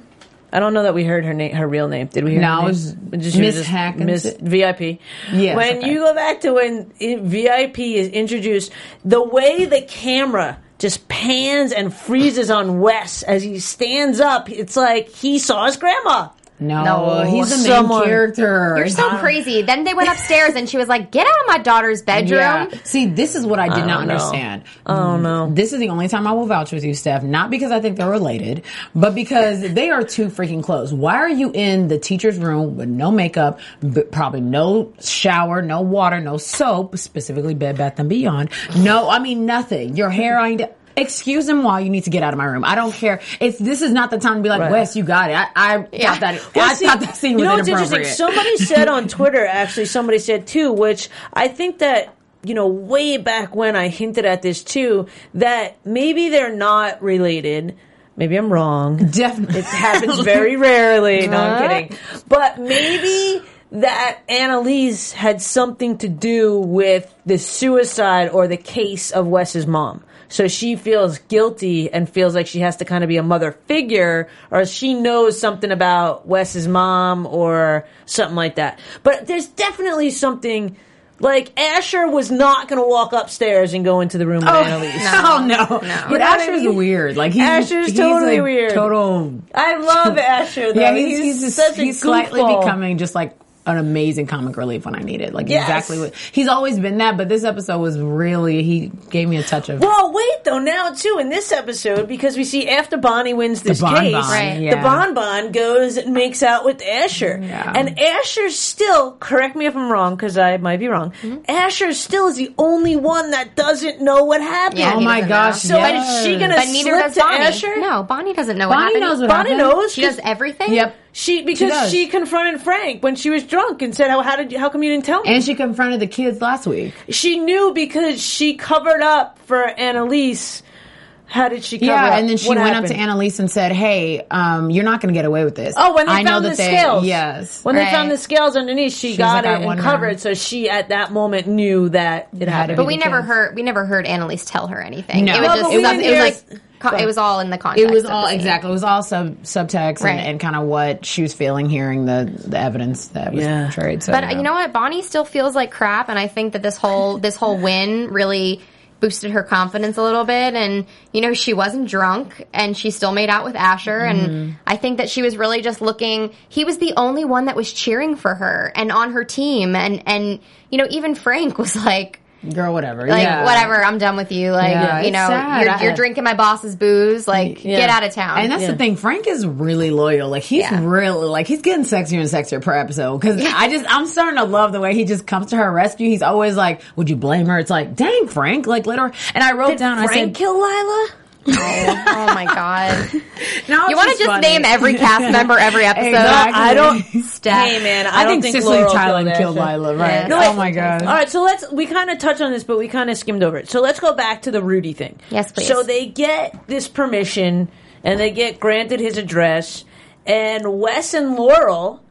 I don't know that we heard her name, her real name. Did we hear No, her name? it was Just- Miss just Hackins- Miss V I P. Yes, When okay. you go back to when it- V I P is introduced, the way the camera just pans and freezes on Wes as he stands up, it's like he saw his grandma. No, No, he's the main someone- character. You're so crazy. Then they went upstairs and she was like, get out of my daughter's bedroom. Yeah. See, this is what I did not don't know. understand. Oh, no. This is the only time I will vouch with you, Steph. Not because I think they're related, but because they are too freaking close. Why are you in the teacher's room with no makeup, but probably no shower, no water, no soap, specifically Bed Bath and Beyond? No, I mean nothing. Your hair ain't... Excuse him while you need to get out of my room. I don't care. It's this is not the time to be like, Right. Wes, you got it. I, I Yeah. thought that Well, I see, thought that scene was you know what's inappropriate. interesting? Somebody said on Twitter, actually, somebody said too, which I think that, you know, way back when I hinted at this too, that maybe they're not related. Maybe I'm wrong. Definitely. It happens very rarely. No, I'm kidding. But maybe that Annalise had something to do with the suicide or the case of Wes's mom. So she feels guilty and feels like she has to kind of be a mother figure, or she knows something about Wes's mom or something like that. But there's definitely something, like Asher was not going to walk upstairs and go into the room with Annalise. Oh no, No. But You know what I Asher's mean? weird. Like he's, Asher's he's totally a weird. Total. I love Asher though. Yeah, he's he's, he's, just, such a he's slightly goofball. becoming just like an amazing comic relief when I need it. Like Yes. exactly what he's always been that. But this episode was really he gave me a touch of. Well, wait though. Now too in this episode, because we see after Bonnie wins this Bon case, Bon, Right. the yeah. Bon Bon goes and makes out with Asher, Yeah. and Asher still. Correct me if I'm wrong, because I might be wrong. Asher still is the only one that doesn't know what happened. Yeah, Oh he my doesn't gosh! So yes. is she gonna But neither slip does to Bonnie. Asher? No, Bonnie doesn't know what Bonnie happened. knows what Bonnie happened. knows. She does everything? Yep. She because does. she, confronted Frank when she was drunk and said, "How, how did you, how come you didn't tell me?" And she confronted the kids last week. She knew because she covered up for Annalise. How did she cover Yeah, up? and then she What went happened? up to Annalise and said, "Hey, um, you're not going to get away with this." Oh, when they I found know the that they, scales. Yes. When Right. they found the scales underneath, she was got like, "I it and wonder." covered. So she, at that moment, knew that it Had happened. to But be we the never kids. heard we never heard Annalise tell her anything. No. It was Well, just but it we was, didn't it was hear- like co- it was all in the context. It was of all the scene. exactly. It was all sub subtext Right. and, and kind of what she was feeling, hearing the the evidence that was Yeah. portrayed. So, But yeah. you know what? Bonnie still feels like crap, and I think that this whole this whole win really boosted her confidence a little bit. And you know, she wasn't drunk, and she still made out with Asher. And I think that she was really just looking. He was the only one that was cheering for her and on her team. And and you know, even Frank was like. girl, whatever. Like, yeah. whatever, I'm done with you. Like, Yeah, you it's know, sad. you're, I- you're drinking my boss's booze. Like, Yeah. get out of town. And that's Yeah. the thing. Frank is really loyal. Like he's Yeah. really like he's getting sexier and sexier per episode. Because I just I'm starting to love the way he just comes to her rescue. He's always like, "Would you blame her?" It's like, "Dang, Frank!" Like let her. And I wrote Did down. Frank I said, kill Lila? oh, oh my god. no, You want to just name every cast member every episode? Exactly. I don't. Steph. Hey man, I, I, don't think, think Cicely Laurel Tylen killed Asher. Lila, right? Yeah. No, oh wait. my god. All right, so let's we kind of touched on this, but we kind of skimmed over it. So let's go back to the Rudy thing. Yes, please. So they get this permission, and they get granted his address, and Wes and Laurel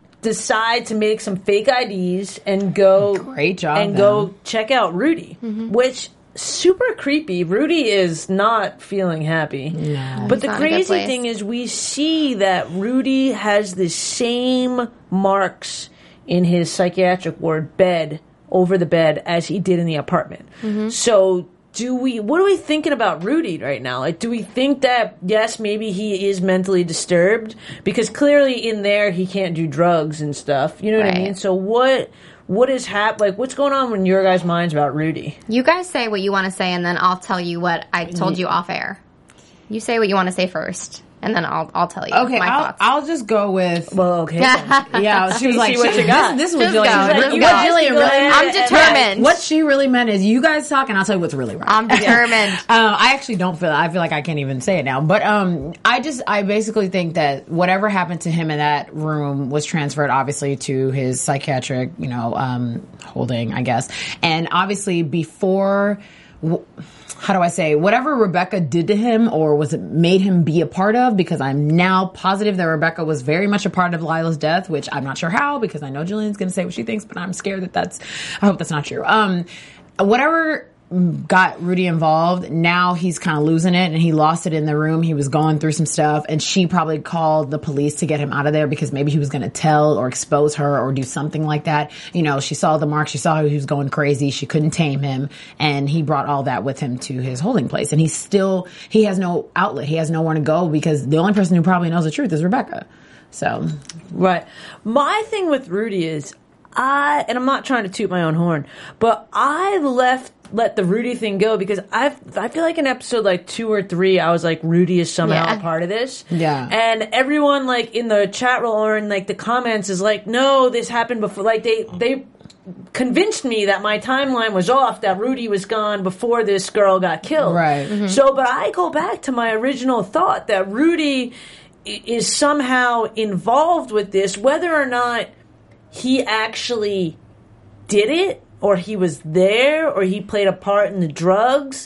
decide to make some fake I Ds and go Great job, and go check out Rudy, which super creepy. Rudy is not feeling happy. But the not in a good crazy place. thing is we see that Rudy has the same marks in his psychiatric ward bed over the bed as he did in the apartment. So do we what are we thinking about Rudy right now? Like do we think that yes, maybe he is mentally disturbed because clearly in there he can't do drugs and stuff. You know what I Right. mean? So what what is hap like what's going on in your guys' minds about Rudy? You guys say what you want to say, and then I'll tell you what I told you off air. You say what you want to say first, and then I'll I'll tell you Okay, my I'll, thoughts. I'll just go with. Well, okay. then. Yeah, she was See like, what she- you got. This, this was Just Jillian. go. What Just what go. Jillian Go really. ahead. I'm determined. What she really meant is, you guys talk, and I'll tell you what's really right. I'm determined. Uh, I actually don't feel. I feel like I can't even say it now. But um, I just, I basically think that whatever happened to him in that room was transferred, obviously, to his psychiatric, you know, um, holding, I guess. And obviously, before. W- how do I say, whatever Rebecca did to him or was it made him be a part of, because I'm now positive that Rebecca was very much a part of Lila's death, which I'm not sure how, because I know Jillian's going to say what she thinks, but I'm scared that that's, I hope that's not true. Um, whatever got Rudy involved. Now he's kind of losing it, and he lost it in the room. He was going through some stuff, and she probably called the police to get him out of there because maybe he was going to tell or expose her or do something like that. You know, she saw the mark. She saw how he was going crazy. She couldn't tame him, and he brought all that with him to his holding place. And he's still, he has no outlet. He has nowhere to go because the only person who probably knows the truth is Rebecca. So. Right. My thing with Rudy is, I, and I'm not trying to toot my own horn, but I left, let the Rudy thing go because I I feel like in episode like two or three, I was like, Rudy is somehow Yeah. a part of this. Yeah. And everyone like in the chat room or in like the comments is like, no, this happened before. Like they, they convinced me that my timeline was off, that Rudy was gone before this girl got killed. Right. Mm-hmm. So, but I go back to my original thought that Rudy i- is somehow involved with this, whether or not he actually did it, or he was there, or he played a part in the drugs.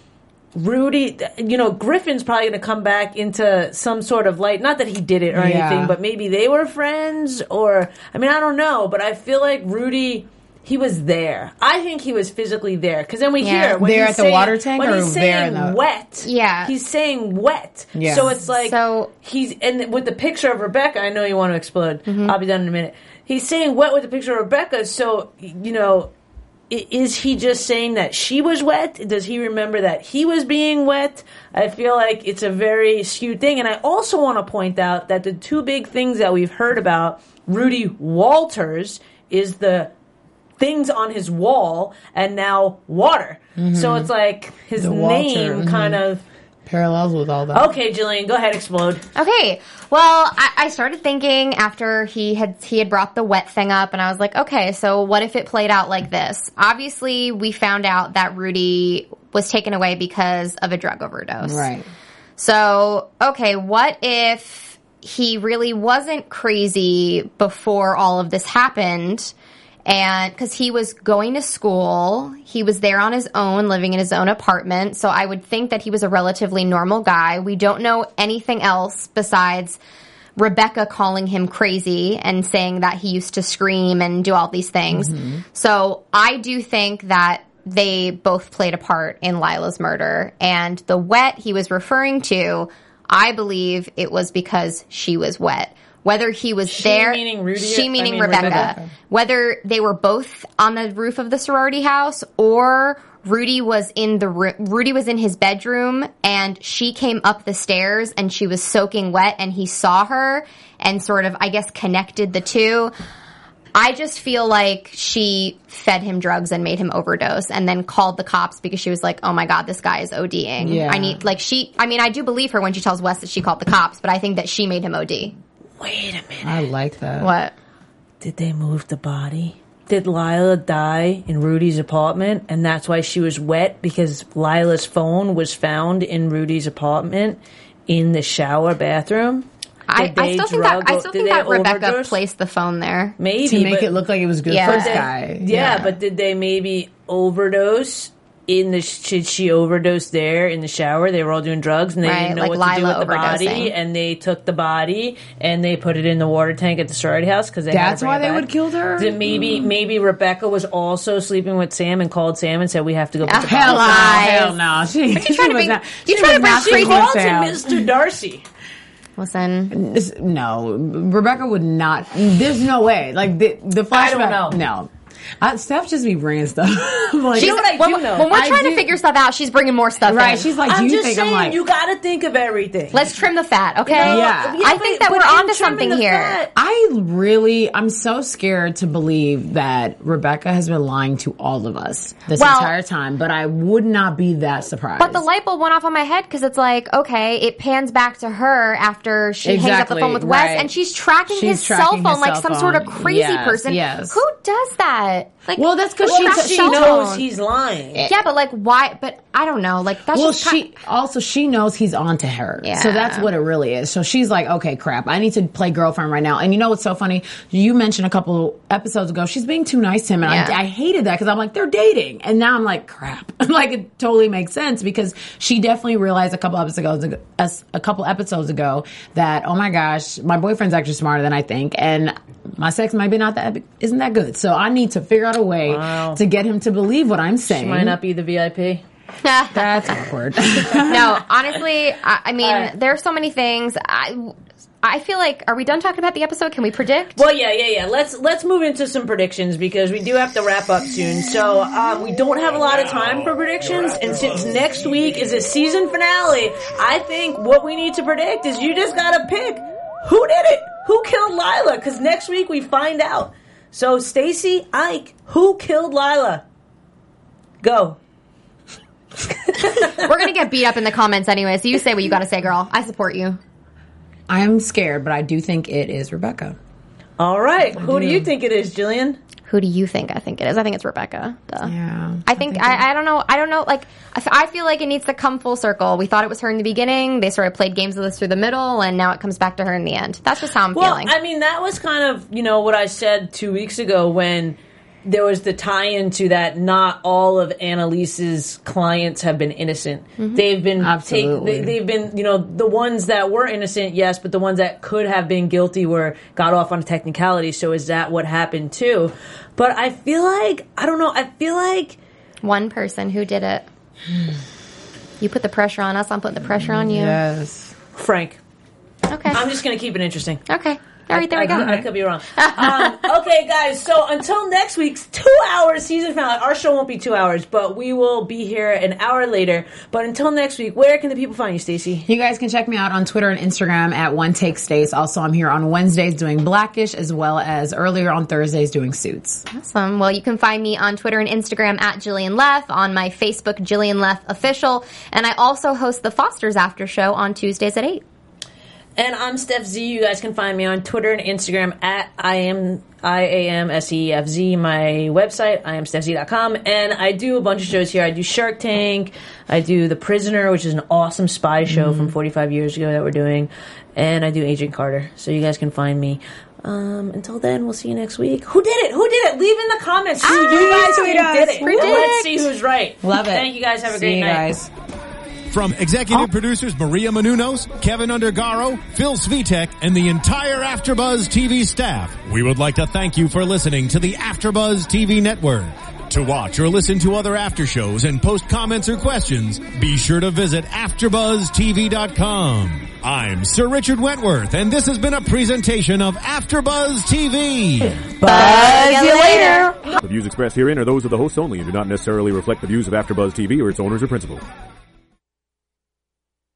Rudy, you know, Griffin's probably going to come back into some sort of light. Not that he did it or Yeah. anything, but maybe they were friends, or, I mean, I don't know, but I feel like Rudy, he was there. I think he was physically there. Because then we Yeah. hear when There he's at the saying, water tank when or he's there saying in the- wet. Yeah. He's saying wet. Yeah. So it's like, So- he's, and with the picture of Rebecca, I know you want to explode. Mm-hmm. I'll be done in a minute. He's saying wet with the picture of Rebecca, so, you know, i- is he just saying that she was wet? Does he remember that he was being wet? I feel like it's a very skewed thing. And I also want to point out that the two big things that we've heard about Rudy Walters is the things on his wall and now water. So it's like his The Walter, name mhm. kind of... Parallels with all that. Okay, Jillian, go ahead, explode. Okay. Well, I, I started thinking after he had he had brought the wet thing up, and I was like, okay, so what if it played out like this? Obviously, we found out that Rudy was taken away because of a drug overdose. Right. So, okay, what if he really wasn't crazy before all of this happened? And because he was going to school, he was there on his own, living in his own apartment. So I would think that he was a relatively normal guy. We don't know anything else besides Rebecca calling him crazy and saying that he used to scream and do all these things. Mm-hmm. So I do think that they both played a part in Lila's murder. And the wet he was referring to, I believe it was because she was wet. Whether he was She there, meaning Rudy? she I meaning mean Rebecca. Rebecca. Whether they were both on the roof of the sorority house, or Rudy was in the ro- Rudy was in his bedroom, and she came up the stairs and she was soaking wet, and he saw her and sort of, I guess, connected the two. I just feel like she fed him drugs and made him overdose, and then called the cops because she was like, "Oh my god, this guy is ODing." Yeah. I need like she. I mean, I do believe her when she tells Wes that she called the cops, but I think that she made him O D. Wait a minute. I like that. What? Did they move the body? Did Lila die in Rudy's apartment, and that's why she was wet? Because Lila's phone was found in Rudy's apartment in the shower bathroom? I, Did I they still think that drug- I still did think they that Rebecca overdose? placed the phone there. Maybe. To make but- it look like it was good Yeah. for this But they- guy. Yeah, but did they maybe overdose in the? Did she overdose there in the shower? They were all doing drugs and they Right, didn't know like what to do Lila with the body, overdosing. and they took the body and they put it in the water tank at the sorority house because they. had to That's bring why it they back. would kill her? Did maybe maybe Rebecca was also sleeping with Sam and called Sam and said we have to go. Put the Hell no, body- Lies. hell no. She, you she trying to was bring- not- you she trying to was bring not She sleeping with called him Sam. Mister Darcy. Listen, This- No, Rebecca would not. There's no way. Like the the flashback. I don't know. No, I, Steph just be bringing stuff. like, she's, what I when, do know? when we're I trying do- to figure stuff out, she's bringing more stuff right? in. She's like, I'm you just think saying, I'm like, you got to think of everything. Let's trim the fat, okay? Yeah. I think that but we're in onto trimming something the here. fat- I really, I'm so scared to believe that Rebecca has been lying to all of us this Well- entire time, but I would not be that surprised. But the light bulb went off on my head because it's like, okay, it pans back to her after she hangs up the Exactly, phone with Wes, right. and she's tracking She's his tracking cell phone his like cell some phone. sort of crazy Yes, person. yes. Who does that? Like, Well, that's 'cause who she- tracks she cell knows phone? he's lying. Yeah, but like, why? But I don't know. Like, that's well, just kind she also she knows he's on to her, Yeah. so that's what it really is. So she's like, okay, crap, I need to play girlfriend right now. And you know what's so funny? You mentioned a couple episodes ago she's being too nice to him, and Yeah. I, I hated that because I'm like, they're dating, and now I'm like, crap, like it totally makes sense because she definitely realized a couple episodes ago, a, a couple episodes ago that oh my gosh, my boyfriend's actually smarter than I think, and my sex might be not that, isn't that good. So I need to figure out a way Wow. to get him to believe what I'm saying. She might not be the V I P. That's awkward. No, honestly, I, I mean, All right. there are so many things. I, I feel like, are we done talking about the episode? Can we predict? Well, yeah, yeah, yeah. Let's let's move into some predictions because we do have to wrap up soon. So um, we don't have a lot of time for predictions, and since next week is a season finale, I think what we need to predict is you just gotta pick who did it, who killed Lila, because next week we find out. So Stacey, Ike, who killed Lila? Go. We're going to get beat up in the comments anyway, so you say what you got to say, girl. I support you. I'm scared, but I do think it is Rebecca. All right. Who do you think it is, Jillian? Who do you think I think it is? I think it's Rebecca. Duh. Yeah. I think, I, I don't know, I don't know, like, I, f- I feel like it needs to come full circle. We thought it was her in the beginning, they sort of played games with us through the middle, and now it comes back to her in the end. That's just how I'm Well, feeling. I mean, that was kind of, you know, what I said two weeks ago when there was the tie-in to that not all of Annalise's clients have been innocent. Mm-hmm. They've been Absolutely. Take, they, they've been, you know, the ones that were innocent, yes, but the ones that could have been guilty were got off on a technicality. So is that what happened too? But I feel like, I don't know, I feel like One person who did it. You put the pressure on us, I'm putting the pressure on you. Yes. Frank. Okay. I'm just going to keep it interesting. Okay. All right, there we I, go. I, I could be wrong. Um, okay, guys. So until next week's two-hour season finale, our show won't be two hours, but we will be here an hour later. But until next week, where can the people find you, Stacey? You guys can check me out on Twitter and Instagram at One Take Stace. Also, I'm here on Wednesdays doing Blackish, as well as earlier on Thursdays doing Suits. Awesome. Well, you can find me on Twitter and Instagram at Jillian Leff, on my Facebook, Jillian Leff Official, and I also host the Foster's After Show on Tuesdays at eight. And I'm Steph Z. You guys can find me on Twitter and Instagram at I am I A M S E F Z. My website, I am steph z dot com. And I do a bunch of shows here. I do Shark Tank. I do The Prisoner, which is an awesome spy show mm-hmm. from forty-five years ago that we're doing. And I do Agent Carter. So you guys can find me. Um, until then, we'll see you next week. Who did it? Who did it? Leave in the comments who Ah, you guys tweet think us. did it. Predict. Let's see who's right. Love it. Thank you guys. Have a See great you night. guys. From executive producers Maria Menounos, Kevin Undergaro, Phil Svitek, and the entire AfterBuzz T V staff, we would like to thank you for listening to the AfterBuzz T V network. To watch or listen to other after shows and post comments or questions, be sure to visit after buzz t v dot com. I'm Sir Richard Wentworth, and this has been a presentation of AfterBuzz T V. Buzz you later. The views expressed herein are those of the hosts only and do not necessarily reflect the views of AfterBuzz T V or its owners or principals.